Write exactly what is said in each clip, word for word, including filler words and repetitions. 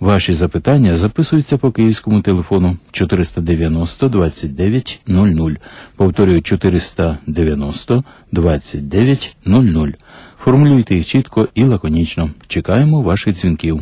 Ваші запитання записуються по київському телефону чотириста дев'яносто двадцять дев'ять нуль нуль. Повторюю, чотириста дев'яносто двадцять дев'ять нуль нуль. Формулюйте їх чітко і лаконічно. Чекаємо ваших дзвінків.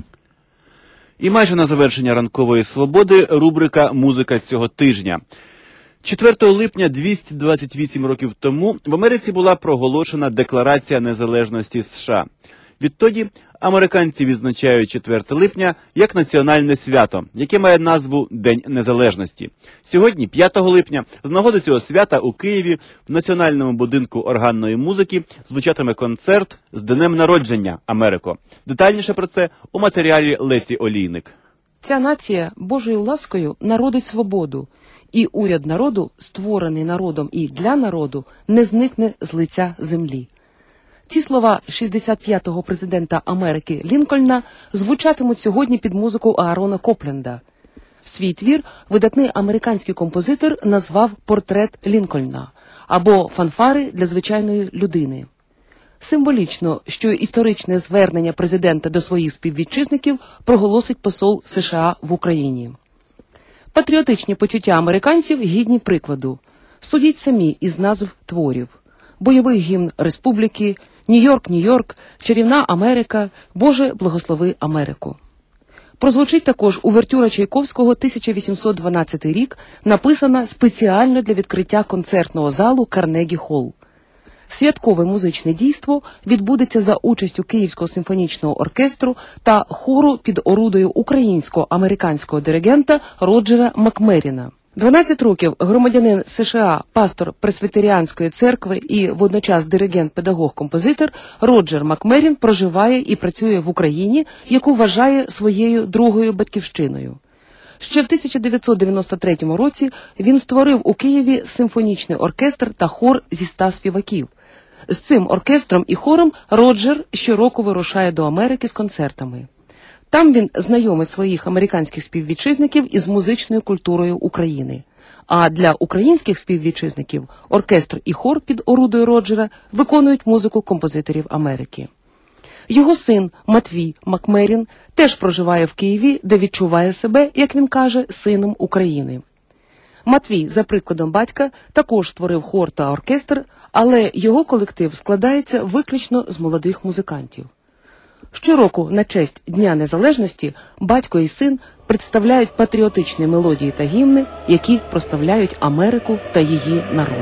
І майже на завершення ранкової свободи рубрика «Музика цього тижня». четвертого липня двісті двадцять вісім років тому в Америці була проголошена Декларація незалежності США. Відтоді американці відзначають четверте липня як національне свято, яке має назву День Незалежності. Сьогодні, п'ятого липня, з нагоди цього свята у Києві в Національному будинку органної музики звучатиме концерт з Днем народження, Америко. Детальніше про це у матеріалі Лесі Олійник. Ця нація Божою ласкою народить свободу, і уряд народу, створений народом і для народу, не зникне з лиця землі. Ці слова шістдесят п'ятого президента Америки Лінкольна звучатимуть сьогодні під музику Аарона Копленда. Свій твір видатний американський композитор назвав «Портрет Лінкольна» або «Фанфари для звичайної людини». Символічно, що історичне звернення президента до своїх співвітчизників проголосить посол США в Україні. Патріотичні почуття американців гідні прикладу. Судіть самі із назв творів. Бойовий гімн республіки, Нью-Йорк, Нью-Йорк, Чарівна Америка, Боже, благослови Америку. Прозвучить також увертюра Чайковського тисяча вісімсот дванадцятий рік, написана спеціально для відкриття концертного залу Карнегі-Холл. Святкове музичне дійство відбудеться за участю Київського симфонічного оркестру та хору під орудою українсько-американського диригента Роджера Макмеріна. дванадцять років громадянин США, пастор Пресвітеріанської церкви і водночас диригент-педагог-композитор Роджер Макмерін проживає і працює в Україні, яку вважає своєю другою батьківщиною. Ще в тисяча дев'ятсот дев'яносто третьому році він створив у Києві симфонічний оркестр та хор зі ста співаків. З цим оркестром і хором Роджер щороку вирушає до Америки з концертами. Там він знайомить своїх американських співвітчизників із музичною культурою України. А для українських співвітчизників оркестр і хор під орудою Роджера виконують музику композиторів Америки. Його син Матвій Макмерін теж проживає в Києві, де відчуває себе, як він каже, сином України. Матвій, за прикладом батька, також створив хор та оркестр, але його колектив складається виключно з молодих музикантів. Щороку на честь Дня Незалежності батько і син представляють патріотичні мелодії та гімни, які прославляють Америку та її народ.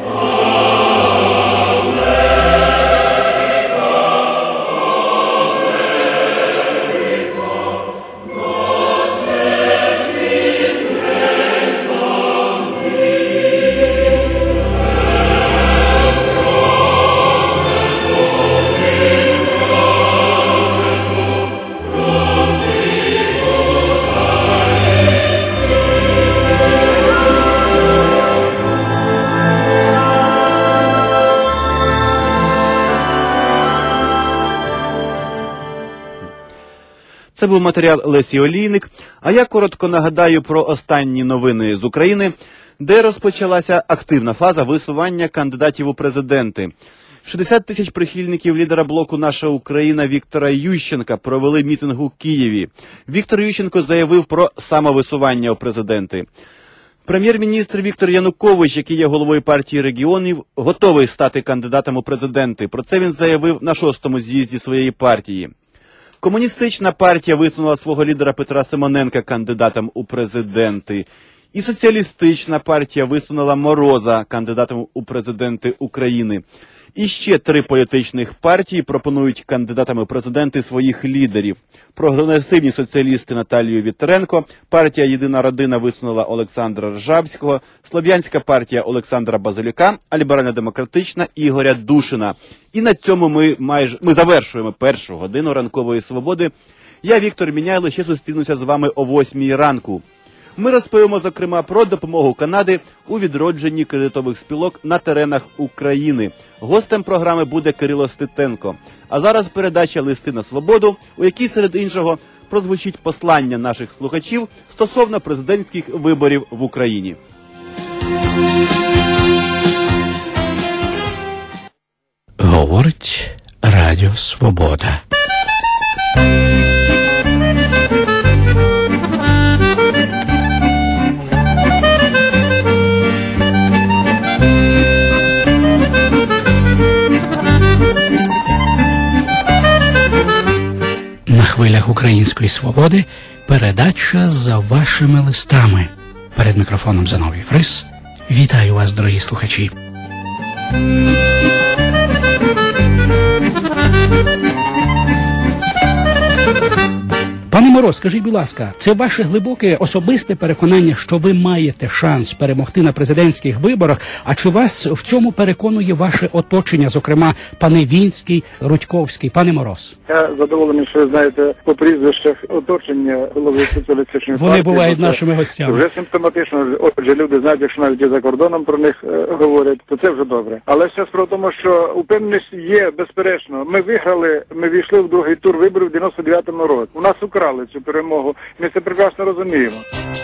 Це був матеріал Лесі Олійник, а я коротко нагадаю про останні новини з України, де розпочалася активна фаза висування кандидатів у президенти. шістдесят тисяч прихильників лідера блоку «Наша Україна» Віктора Ющенка провели мітинг у Києві. Віктор Ющенко заявив про самовисування у президенти. Прем'єр-міністр Віктор Янукович, який є головою партії регіонів, готовий стати кандидатом у президенти. Про це він заявив на шостому з'їзді своєї партії. Комуністична партія висунула свого лідера Петра Симоненка кандидатом у президенти. І соціалістична партія висунула Мороза кандидатом у президенти України. І ще три політичних партії пропонують кандидатами у президенти своїх лідерів. Прогресивні соціалісти Наталію Вітренко, партія «Єдина родина» висунула Олександра Ржавського, Слов'янська партія Олександра Базилюка, а ліберально-демократична Ігоря Душина. І на цьому ми майже ми завершуємо першу годину ранкової свободи. Я, Віктор Міняйло, ще зустрінуся з вами о восьмій ранку. Ми розповімо, зокрема, про допомогу Канади у відродженні кредитових спілок на теренах України. Гостем програми буде Кирило Ститенко. А зараз передача «Листи на свободу», у якій, серед іншого, прозвучить послання наших слухачів стосовно президентських виборів в Україні. Говорить Радіо Свобода. української свободи, передача «За вашими листами». Перед мікрофоном Зиновій Фрис. Вітаю вас, дорогі слухачі. Пане Мороз, скажіть, будь ласка, це ваше глибоке особисте переконання, що ви маєте шанс перемогти на президентських виборах, а чи вас в цьому переконує ваше оточення, зокрема, пане Вінський, Рудьковський, пане Мороз? Я задоволений, що ви знаєте по прізвищах оточення голови соціалістичної партії. Вони бувають нашими гостями. Вже симптоматично, отже, люди знають, якщо навіть і за кордоном про них е, говорять, то це вже добре. Але ще справа в тому, що упевненість є, безперечно. Ми виграли, ми війшли в другий тур виборів в дев'яносто дев'ятому році. У нас украли цю перемогу. Ми це прекрасно розуміємо.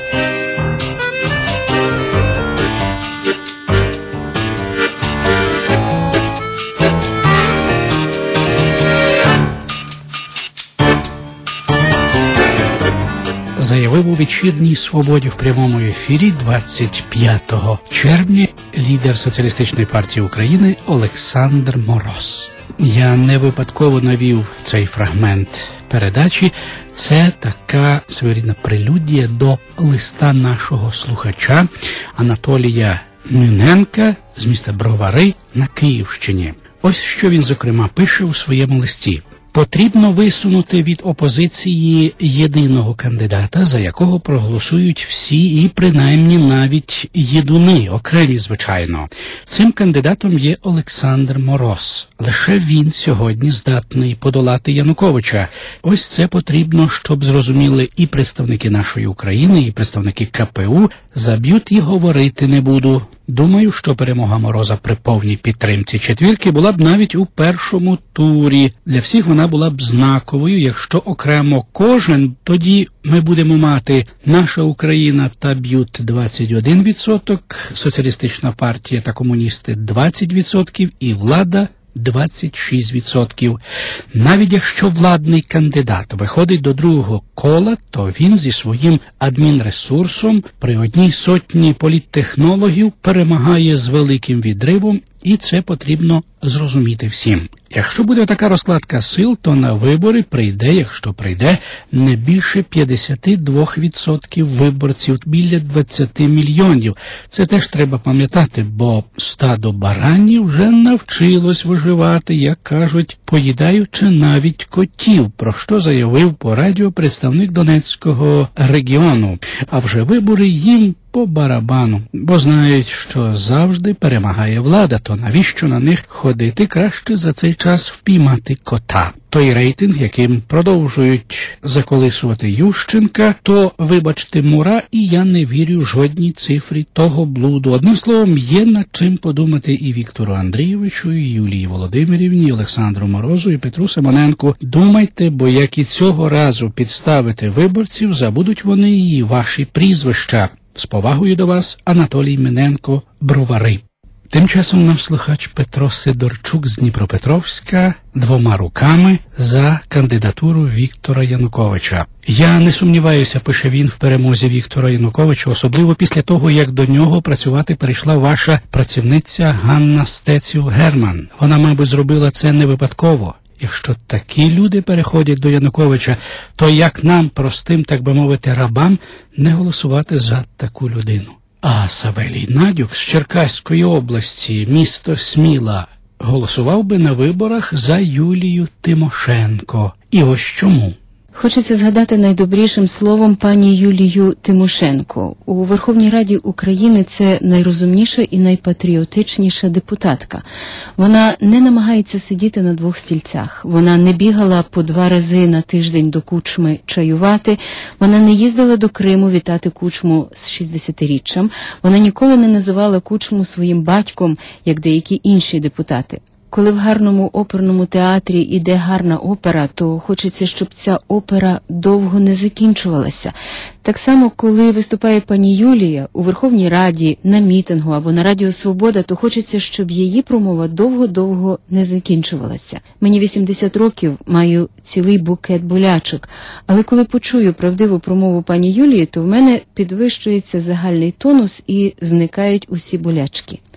Заявив у «Вечірній свободі» в прямому ефірі двадцять п'ятого червня лідер Соціалістичної партії України Олександр Мороз. Я не випадково навів цей фрагмент передачі. Це така своєрідна прелюдія до листа нашого слухача Анатолія Міненка з міста Бровари на Київщині. Ось що він, зокрема, пише у своєму листі. Потрібно висунути від опозиції єдиного кандидата, за якого проголосують всі і принаймні навіть єдуни, окремі, звичайно. Цим кандидатом є Олександр Мороз. Лише він сьогодні здатний подолати Януковича. Ось це потрібно, щоб зрозуміли і представники нашої України, і представники ка пе у. Заб'ють і говорити не буду. Думаю, що перемога Мороза при повній підтримці четвірки була б навіть у першому турі. Для всіх вона була б знаковою. Якщо окремо кожен, тоді ми будемо мати наша Україна та Б'ют двадцять один відсоток, Соціалістична партія та комуністи двадцять відсотків і влада двадцять шість відсотків. Навіть якщо владний кандидат виходить до другого кола, то він зі своїм адмінресурсом при одній сотні політтехнологів перемагає з великим відривом, і це потрібно зрозуміти всім. Якщо буде така розкладка сил, то на вибори прийде, якщо прийде, не більше п'ятдесят два відсотки виборців, біля двадцять мільйонів. Це теж треба пам'ятати, бо стадо баранів вже навчилось виживати, як кажуть, поїдаючи навіть котів, про що заявив по радіо представник Донецького регіону. А вже вибори їм по барабану, бо знають, що завжди перемагає влада, то навіщо на них ходити, краще за цей час впіймати кота. Той рейтинг, яким продовжують заколисувати Ющенка, то, вибачте, мура, і я не вірю жодній цифрі того блуду. Одним словом, є над чим подумати і Віктору Андрійовичу, і Юлії Володимирівні, і Олександру Морозу, і Петру Симоненку. Думайте, бо як і цього разу підставити виборців, забудуть вони і ваші прізвища. З повагою до вас, Анатолій Міненко, Бровари. Тим часом наш слухач Петро Сидорчук з Дніпропетровська двома руками за кандидатуру Віктора Януковича. Я не сумніваюся, пише він, в перемозі Віктора Януковича, особливо після того, як до нього працювати перейшла ваша працівниця Ганна Стеців-Герман. Вона, мабуть, зробила це не випадково. Якщо такі люди переходять до Януковича, то як нам, простим, так би мовити, рабам, не голосувати за таку людину? А Савелій Надюк з Черкаської області, місто Сміла, голосував би на виборах за Юлію Тимошенко. І ось чому. Хочеться згадати найдобрішим словом пані Юлію Тимошенко. У Верховній Раді України це найрозумніша і найпатріотичніша депутатка. Вона не намагається сидіти на двох стільцях. Вона не бігала по два рази на тиждень до Кучми чаювати. Вона не їздила до Криму вітати Кучму з шістдесятиріччям. Вона ніколи не називала Кучму своїм батьком, як деякі інші депутати. Коли в гарному оперному театрі іде гарна опера, то хочеться, щоб ця опера довго не закінчувалася. Так само, коли виступає пані Юлія у Верховній Раді, на мітингу або на Радіо Свобода, то хочеться, щоб її промова довго-довго не закінчувалася. Мені вісімдесят років, маю цілий букет болячок, але коли почую правдиву промову пані Юлії, то в мене підвищується загальний тонус і зникають усі болячки.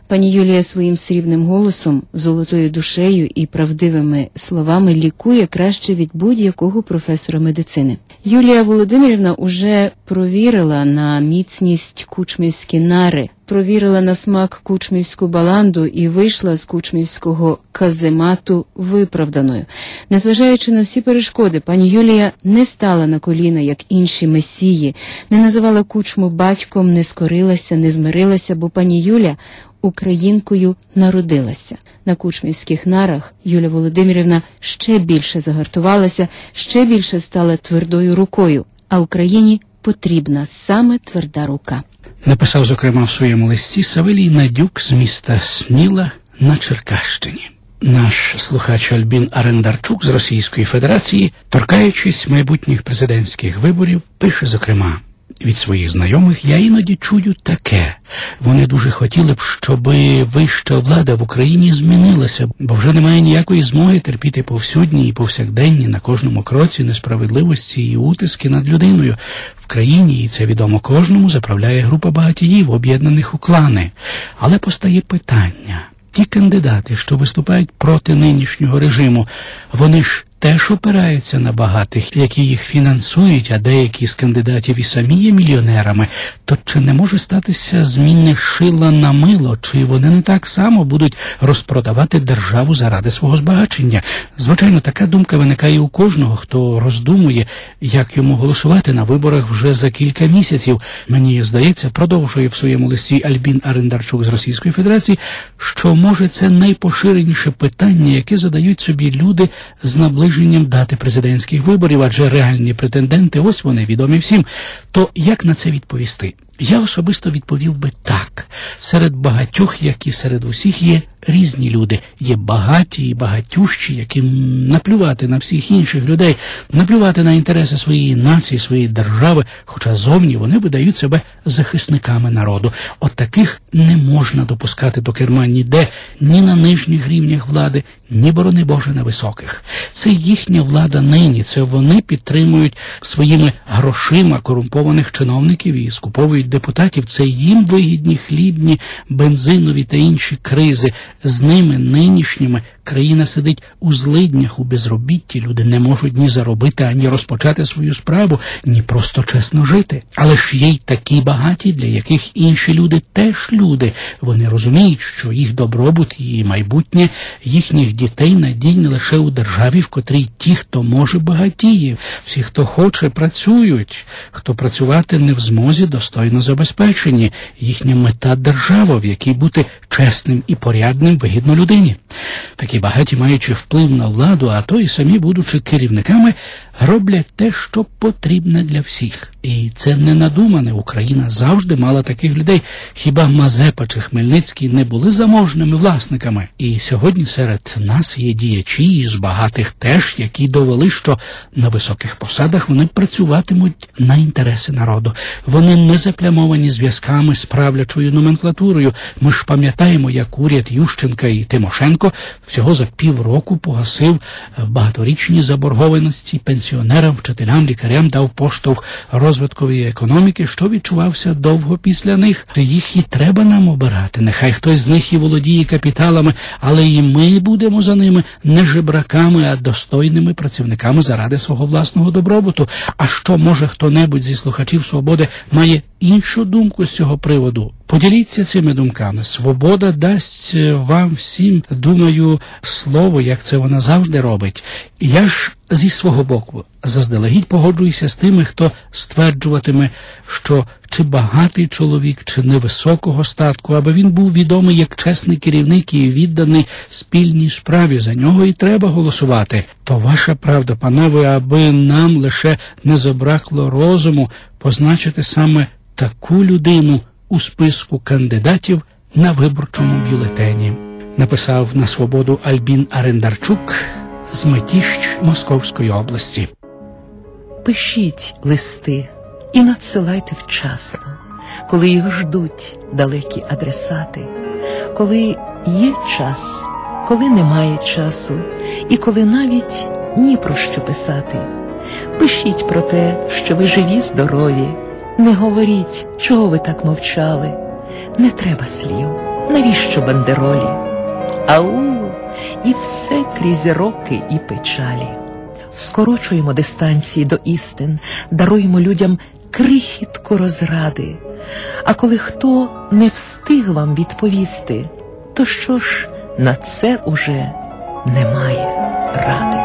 Пані Юлія своїм срібним голосом, золотою душею і правдивими словами лікує краще від будь-якого професора медицини. Юлія Володимирівна уже провірила на міцність кучмівські нари, провірила на смак кучмівську баланду і вийшла з кучмівського каземату виправданою. Незважаючи на всі перешкоди, пані Юлія не стала на коліна, як інші месії, не називала кучму батьком, не скорилася, не змирилася, бо пані Юля українкою народилася. На кучмівських нарах Юлія Володимирівна ще більше загартувалася, ще більше стала твердою рукою, а Україні потрібна саме тверда рука. Написав, зокрема, в своєму листі Савелій Надюк з міста Сміла на Черкащині. Наш слухач Альбін Арендарчук з Російської Федерації, торкаючись майбутніх президентських виборів, пише, зокрема: від своїх знайомих я іноді чую таке. Вони дуже хотіли б, щоб вища влада в Україні змінилася, бо вже немає ніякої змоги терпіти повсюдні і повсякденні на кожному кроці несправедливості і утиски над людиною. В країні, і це відомо кожному, заправляє група багатіїв, об'єднаних у клани. Але постає питання. Ті кандидати, що виступають проти нинішнього режиму, вони ж теж опираються на багатих, які їх фінансують, а деякі з кандидатів і самі є мільйонерами. То чи не може статися зміни шила на мило, чи вони не так само будуть розпродавати державу заради свого збагачення? Звичайно, така думка виникає у кожного, хто роздумує, як йому голосувати на виборах вже за кілька місяців. Мені здається, продовжує в своєму листі Альбін Арендарчук з Російської Федерації, що, може, це найпоширеніше питання, яке задають собі люди з наближенням дати президентських виборів, адже реальні претенденти, ось вони, відомі всім. То як на це відповісти? Я особисто відповів би так. Серед багатьох, як і серед усіх, є різні люди. Є багаті і багатющі, яким наплювати на всіх інших людей, наплювати на інтереси своєї нації, своєї держави, хоча зовні вони видають себе захисниками народу. От таких не можна допускати до керма ніде, ні на нижніх рівнях влади, ні, борони Боже, на високих. Це їхня влада нині, це вони підтримують своїми грошима корумпованих чиновників і скуповують депутатів, це їм вигідні хлібні, бензинові та інші кризи. З ними, нинішніми, країна сидить у злиднях, у безробітті, люди не можуть ні заробити, ані розпочати свою справу, ні просто чесно жити. Але ж є й такі багаті, для яких інші люди теж люди. Вони розуміють, що їх добробут і майбутнє їхніх дітей надійне лише у державі, в котрій ті, хто може, багатіє. Всі, хто хоче, працюють. Хто працювати не в змозі, достойно забезпечені. Їхня мета – держава, в якій бути чесним і порядним вигідно людині. Такі багаті, маючи вплив на владу, а то і самі, будучи керівниками, роблять те, що потрібне для всіх. І це не надумане. Україна завжди мала таких людей. Хіба Мазепа чи Хмельницький не були заможними власниками? І сьогодні серед нас є діячі із багатих теж, які довели, що на високих посадах вони працюватимуть на інтереси народу. Вони не заплямовані зв'язками з правлячою номенклатурою. Ми ж пам'ятаємо, як уряд Ющенка і Тимошенко всього за півроку погасив багаторічні заборгованості пенсіонерам, вчителям, лікарям, дав поштовх розвиткової економіки, що відчувався довго після них. Їх і треба нам обирати. Нехай хтось з них і володіє капіталами, але і ми будемо за ними не жебраками, а достойними працівниками заради свого власного добробуту. А що, може, хто-небудь зі слухачів «Свободи» має іншу думку з цього приводу? Поділіться цими думками. «Свобода» дасть вам всім, думаю, слово, як це вона завжди робить. Я ж зі свого боку заздалегідь погоджуюся з тими, хто стверджуватиме, що чи багатий чоловік, чи невисокого статку, аби він був відомий як чесний керівник і відданий спільній справі, за нього і треба голосувати. То ваша правда, панове, аби нам лише не забракло розуму позначити саме таку людину у списку кандидатів на виборчому бюлетені. Написав на «Свободу» Альбін Арендарчук з Митіщ Московської області. Пишіть листи і надсилайте вчасно, коли їх ждуть далекі адресати, коли є час, коли немає часу, і коли навіть ні про що писати. Пишіть про те, що ви живі, здорові. Не говоріть, чого ви так мовчали. Не треба слів, навіщо бандеролі? Ау, і все крізь роки і печалі. Скорочуємо дистанції до істин, даруємо людям крихітку розради. А коли хто не встиг вам відповісти, то що ж, на це уже немає ради.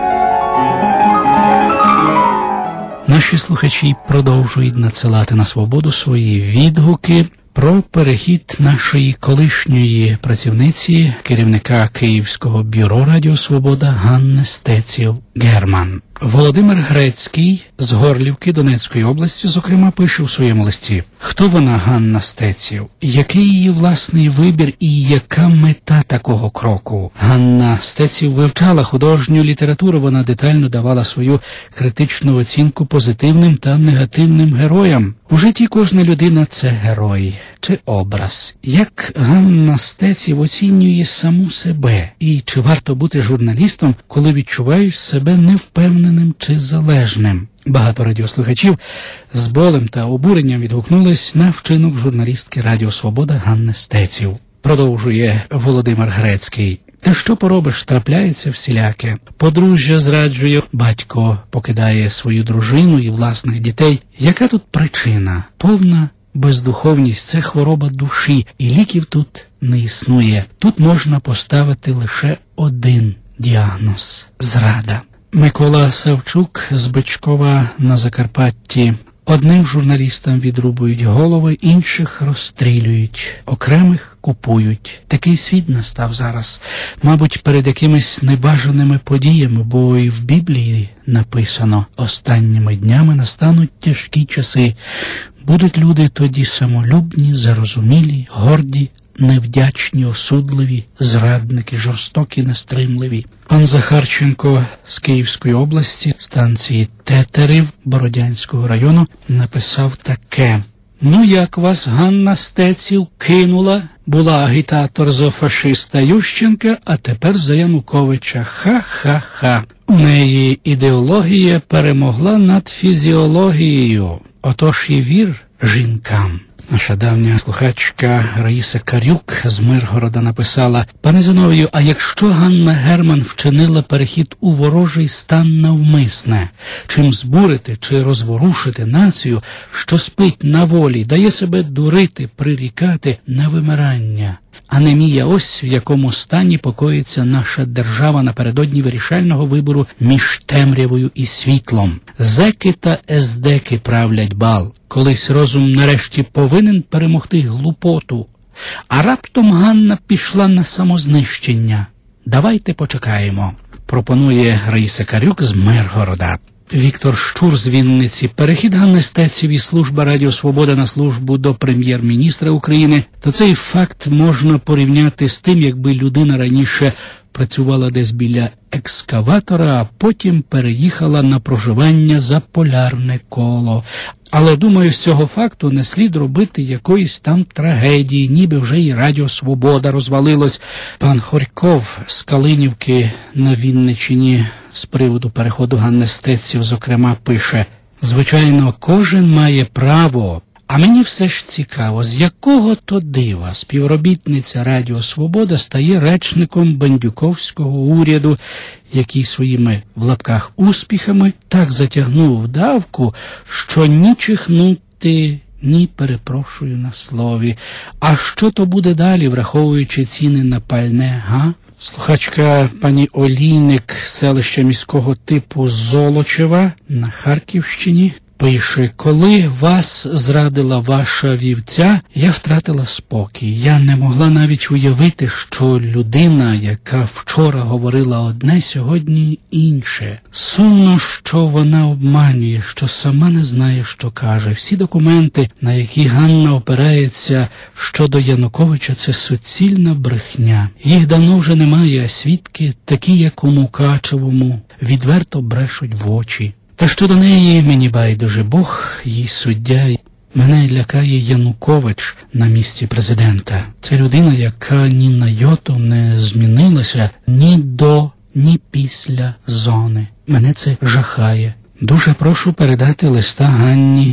Наші слухачі продовжують надсилати на «Свободу» свої відгуки про перехід нашої колишньої працівниці, керівника Київського бюро Радіо Свобода Ганни Стеців-Герман. Володимир Грецький з Горлівки Донецької області, зокрема, пише у своєму листі: «Хто вона, Ганна Стеців? Який її власний вибір і яка мета такого кроку?» Ганна Стеців вивчала художню літературу, вона детально давала свою критичну оцінку позитивним та негативним героям. У житті кожна людина – це герой чи образ. Як Ганна Стеців оцінює саму себе? І чи варто бути журналістом, коли відчуваєш себе невпевненим чи залежним? Багато радіослухачів з болем та обуренням відгукнулись на вчинок журналістки Радіо Свобода Ганни Стеців. Продовжує Володимир Грецький. Та що поробиш, трапляється всіляке. Подружжя зраджує, батько покидає свою дружину і власних дітей. Яка тут причина? Повна бездуховність – це хвороба душі, і ліків тут не існує. Тут можна поставити лише один діагноз – зрада. Микола Савчук з Бичкова на Закарпатті. Одним журналістам відрубують голови, інших розстрілюють, окремих купують. Такий світ настав зараз, мабуть, перед якимись небажаними подіями, бо і в Біблії написано: «Останніми днями настануть тяжкі часи. Будуть люди тоді самолюбні, зарозумілі, горді, невдячні, осудливі, зрадники, жорстокі, нестримливі». Пан Захарченко з Київської області, станції Тетерів Бородянського району, написав таке: «Ну як вас Ганна Стеців кинула? Була агітатор за фашиста Ющенка, а тепер за Януковича. Ха-ха-ха. У неї ідеологія перемогла над фізіологією. Отож і вір жінкам». Наша давня слухачка Раїса Карюк з Миргорода написала: «Пане Зиновію, а якщо Ганна Герман вчинила перехід у ворожий стан навмисне, чим збурити чи розворушити націю, що спить на волі, дає себе дурити, прирікати на вимирання? Анемія, ось в якому стані покоїться наша держава напередодні вирішального вибору між темрявою і світлом. Зеки та ездеки правлять бал. Колись розум нарешті повинен перемогти глупоту. А раптом Ганна пішла на самознищення. Давайте почекаємо», пропонує Раїса Карюк з Миргорода. Віктор Щур з Вінниці. Перехід Ганни Стеців із служби Радіо Свобода на службу до прем'єр-міністра України, то цей факт можна порівняти з тим, якби людина раніше працювала десь біля екскаватора, а потім переїхала на проживання за полярне коло. Але, думаю, з цього факту не слід робити якоїсь там трагедії, ніби вже і Радіо Свобода розвалилось. Пан Хорьков з Калинівки на Вінниччині з приводу переходу Ганни Стеців, зокрема, пише: «Звичайно, кожен має право, а мені все ж цікаво, з якого то дива співробітниця Радіо Свобода стає речником бандюковського уряду, який своїми, в лапках, успіхами так затягнув давку, що ні чихнути, ні, перепрошую на слові. А що то буде далі, враховуючи ціни на пальне, га?» Слухачка пані Олійник, селища міського типу Золочева на Харківщині, пише: «Коли вас зрадила ваша вівця, я втратила спокій. Я не могла навіть уявити, що людина, яка вчора говорила одне, сьогодні інше. Сумно, що вона обманює, що сама не знає, що каже. Всі документи, на які Ганна опирається щодо Януковича, це суцільна брехня. Їх давно вже немає, а свідки, такі як у Мукачевому, відверто брешуть в очі. Та щодо неї мені байдуже, Бог їй суддя. Мене лякає Янукович на місці президента. Це людина, яка ні на йоту не змінилася ні до, ні після зони. Мене це жахає. Дуже прошу передати листа Ганні Герман.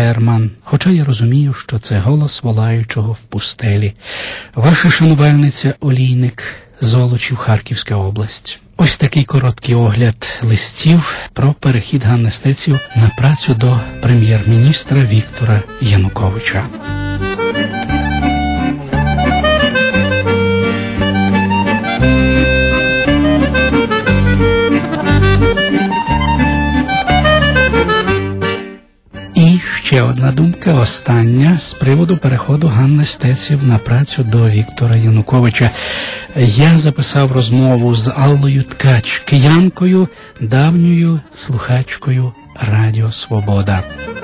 Герман, хоча я розумію, що це голос волаючого в пустелі. Ваша шанувальниця Олійник, Золочів, Харківська область. Ось такий короткий огляд листів про перехід Ганни Стеців на працю до прем'єр-міністра Віктора Януковича. І ще одна думка, остання, з приводу переходу Ганни Стеців на працю до Віктора Януковича. Я записав розмову з Аллою Ткач, киянкою, давньою слухачкою Радіо Свобода.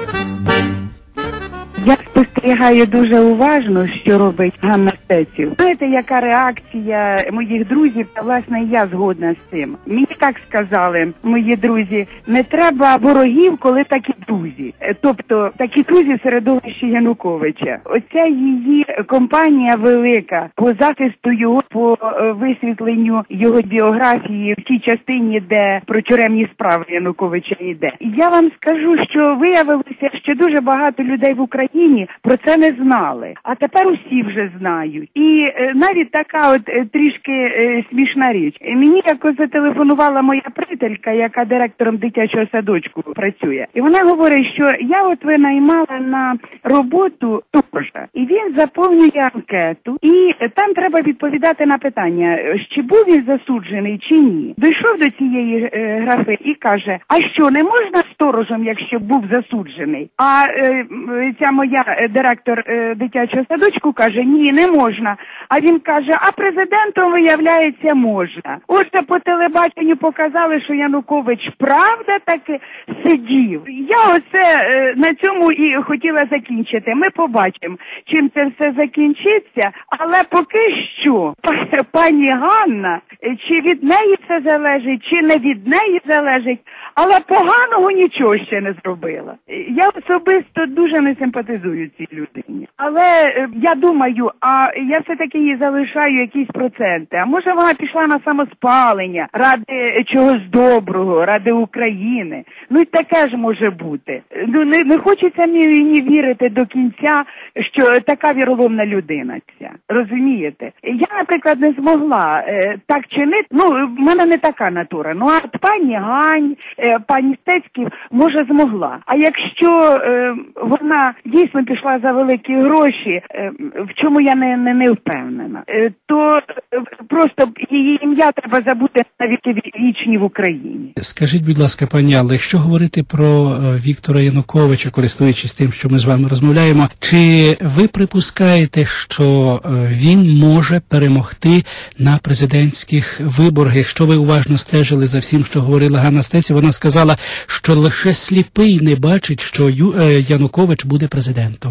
Я спостерігаю дуже уважно, що робить Ганна Стеців. Знаєте, яка реакція моїх друзів, та, власне, я згодна з цим. Мені так сказали мої друзі, не треба ворогів, коли такі друзі. Тобто, такі друзі в середовищі Януковича. Оця її кампанія велика по захисту його, по висвітленню його біографії в тій частині, де про тюремні справи Януковича йде. Я вам скажу, що виявилося, що дуже багато людей в Україні про це не знали. А тепер усі вже знають. І е, навіть така от е, трішки е, смішна річ. Мені якось зателефонувала моя приятелька, яка директором дитячого садочку працює. І вона говорить, що я от винаймала на роботу Торжа. І він заповнює анкету. І там треба відповідати на питання, чи був він засуджений, чи ні. Дійшов до цієї е, графи і каже, а що, не можна сторожем, якщо був засуджений? А е, ця моя директор е, дитячого садочку каже, ні, не можна. А він каже, а президентом, виявляється, можна. Отже, по телебаченню показали, що Янукович правда таки сидів. Я оце е, на цьому і хотіла закінчити. Ми побачимо, чим це все закінчиться, але поки що пані Ганна, чи від неї це залежить, чи не від неї залежить, але поганого нічого ще не зробила. Я особисто дуже не симпатизую цій людині. Але е, я думаю, а я все-таки їй залишаю якісь проценти. А може вона пішла на самоспалення ради чогось доброго, ради України. Ну і таке ж може бути. Ну не, не хочеться мені вірити до кінця, що така віроломна людина ця. Розумієте? Я, наприклад, не змогла е, так чинити. Ну, в мене не така натура. Ну, а от пані Гань, е, пані Стецьків, може, змогла. А якщо е, вона дійсно пішла за великі гроші, е, в чому я не, не, не впевнена, е, то е, просто її ім'я треба забути навіть вічні в Україні. Скажіть, будь ласка, пані Алло, якщо говорити про е, Віктора Януковича, користуючись тим, що ми з вами розмовляємо, чи ви припускаєте, що е, він може перемогти на президентських виборах? Якщо ви уважно стежили за всім, що говорила Ганна Стеців, вона сказала, що лише сліпий не бачить, що Ю, е, Янукович буде президентом.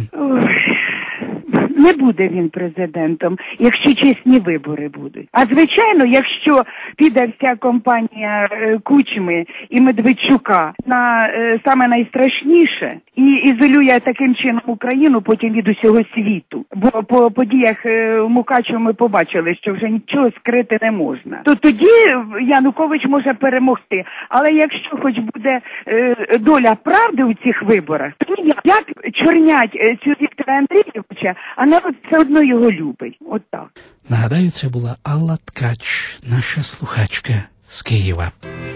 Не буде він президентом, якщо чесні вибори будуть. А звичайно, якщо піде вся компанія е, Кучми і Медведчука на е, саме найстрашніше і ізолює таким чином Україну потім від усього світу. Бо по подіях е, в Мукачево ми побачили, що вже нічого скрити не можна. То тоді Янукович може перемогти. Але якщо хоч буде е, доля правди у цих виборах, то як чорнять е, цю Віктора Андрійовича, а народ все одно його любить. От так. Нагадаю, це була Алла Ткач, наша слухачка з Києва.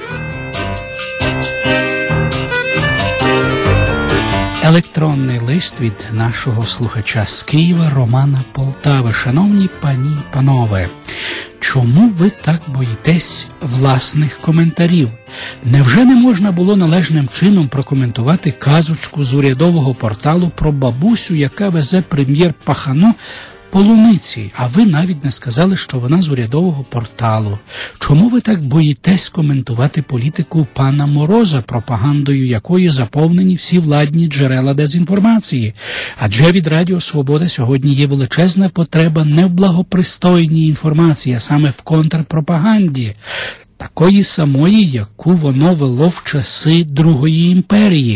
Електронний лист від нашого слухача з Києва Романа Полтави. Шановні пані й панове, чому ви так боїтесь власних коментарів? Невже не можна було належним чином прокоментувати казочку з урядового порталу про бабусю, яка везе прем'єр Пахану полуниці, а ви навіть не сказали, що вона з урядового порталу? Чому ви так боїтесь коментувати політику пана Мороза, пропагандою якої заповнені всі владні джерела дезінформації? Адже від Радіо Свобода сьогодні є величезна потреба не в благопристойній інформації, а саме в контрпропаганді. Такої самої, яку воно вело в часи Другої імперії.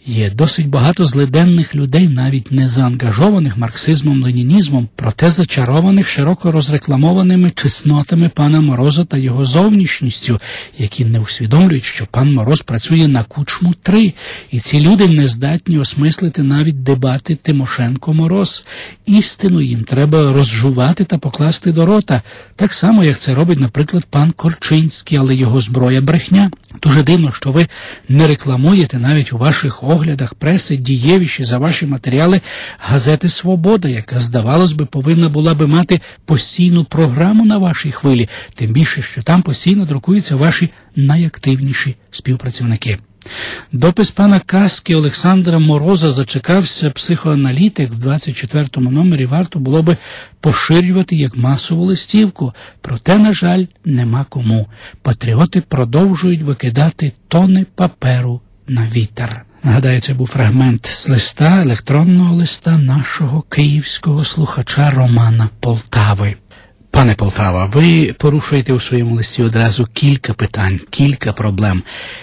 Є досить багато злиденних людей, навіть не заангажованих марксизмом-ленінізмом, проте зачарованих широко розрекламованими чеснотами пана Мороза та його зовнішністю, які не усвідомлюють, що пан Мороз працює на Кучму три, і ці люди не здатні осмислити навіть дебати Тимошенко-Мороз. Істину їм треба розжувати та покласти до рота, так само, як це робить, наприклад, пан Корчинський, але його зброя – брехня. Дуже дивно, що ви не рекламуєте навіть у ваших оглядах преси дієвіші за ваші матеріали газети «Свобода», яка, здавалось би, повинна була би мати постійну програму на вашій хвилі, тим більше, що там постійно друкуються ваші найактивніші співпрацівники. Допис пана Каски Олександра Мороза зачекався психоаналітик в двадцять четвертому номері варто було би поширювати як масову листівку. Проте, на жаль, нема кому. Патріоти продовжують викидати тони паперу на вітер. Нагадаю, це був фрагмент з листа, електронного листа нашого київського слухача Романа Полтави. Пане Полтава, ви порушуєте у своєму листі одразу кілька питань, кілька проблем.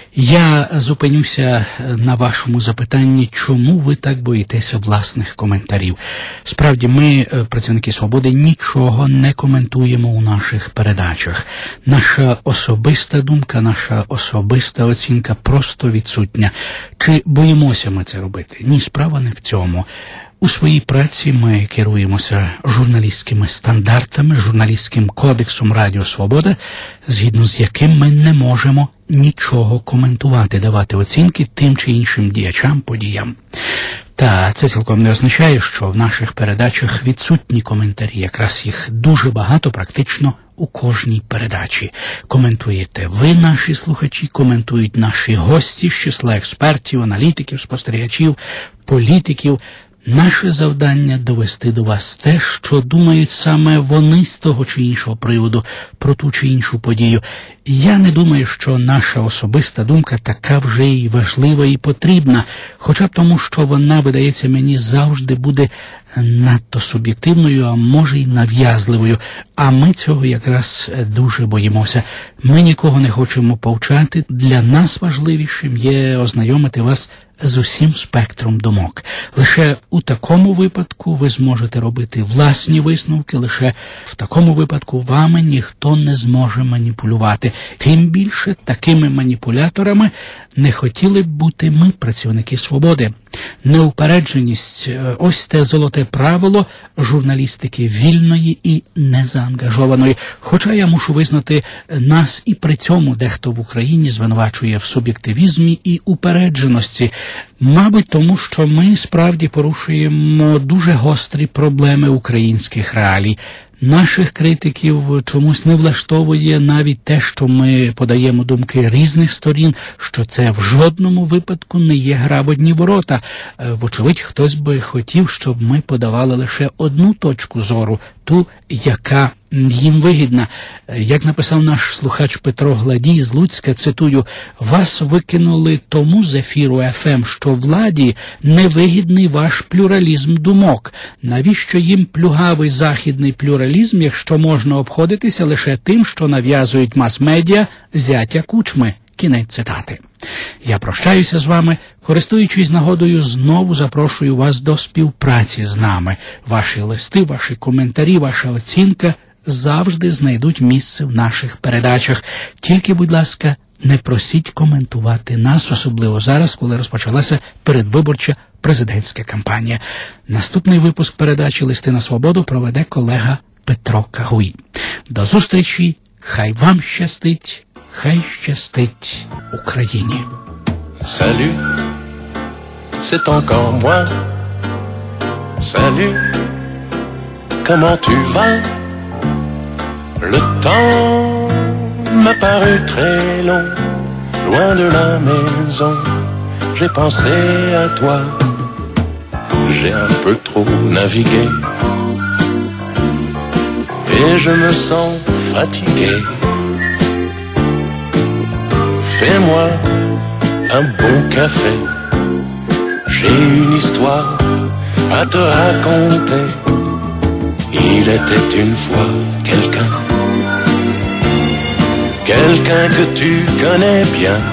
Я зупинюся на вашому запитанні, чому ви так боїтеся власних коментарів. Справді, ми, працівники «Свободи», нічого не коментуємо у наших передачах. Наша особиста думка, наша особиста оцінка просто відсутня. Чи боїмося ми це робити? Ні, справа не в цьому. У своїй праці ми керуємося журналістськими стандартами, журналістським кодексом Радіо Свобода, згідно з яким ми не можемо нічого коментувати, давати оцінки тим чи іншим діячам, подіям. Та це цілком не означає, що в наших передачах відсутні коментарі, якраз їх дуже багато, практично у кожній передачі. Коментуєте ви, наші слухачі, коментують наші гості з числа експертів, аналітиків, спостерігачів, політиків. Наше завдання – довести до вас те, що думають саме вони з того чи іншого приводу про ту чи іншу подію. Я не думаю, що наша особиста думка така вже й важлива і потрібна, хоча б тому, що вона, видається мені, завжди буде надто суб'єктивною, а може й нав'язливою. А ми цього якраз дуже боїмося. Ми нікого не хочемо повчати. Для нас важливішим є ознайомити вас з усім спектром думок. Лише у такому випадку ви зможете робити власні висновки, лише в такому випадку вами ніхто не зможе маніпулювати. Тим більше такими маніпуляторами не хотіли б бути ми, працівники «Свободи». Неупередженість – ось те золоте правило журналістики вільної і незаангажованої. Хоча я мушу визнати, нас і при цьому дехто в Україні звинувачує в суб'єктивізмі і упередженості. Мабуть, тому що ми справді порушуємо дуже гострі проблеми українських реалій. Наших критиків чомусь не влаштовує навіть те, що ми подаємо думки різних сторін, що це в жодному випадку не є гра в одні ворота. Вочевидь, хтось би хотів, щоб ми подавали лише одну точку зору, ту, яка їм вигідна. Як написав наш слухач Петро Гладій з Луцька, цитую, «Вас викинули тому з ефіру еф ем, що владі невигідний ваш плюралізм думок. Навіщо їм плюгавий західний плюралізм, якщо можна обходитися лише тим, що нав'язують мас-медіа зятя Кучми?» Кінець цитати. Я прощаюся з вами, користуючись нагодою, знову запрошую вас до співпраці з нами. Ваші листи, ваші коментарі, ваша оцінка завжди знайдуть місце в наших передачах. Тільки, будь ласка, не просіть коментувати нас, особливо зараз, коли розпочалася передвиборча президентська кампанія. Наступний випуск передачі «Листи на свободу» проведе колега Петро Кагуй. До зустрічі, хай вам щастить, хай щастить Україні. Salut, c'est encore moi. Salut, comment tu vas? Le temps m'a paru très long, loin de la maison. J'ai pensé à toi, j'ai un peu trop navigué et je me sens fatigué. Fais-moi un bon café, j'ai une histoire à te raconter. Il était une fois quelqu'un, quelqu'un que tu connais bien.